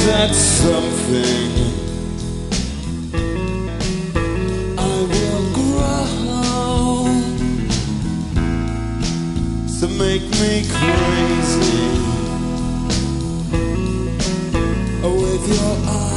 that something I will grow to make me crazy with your eyes.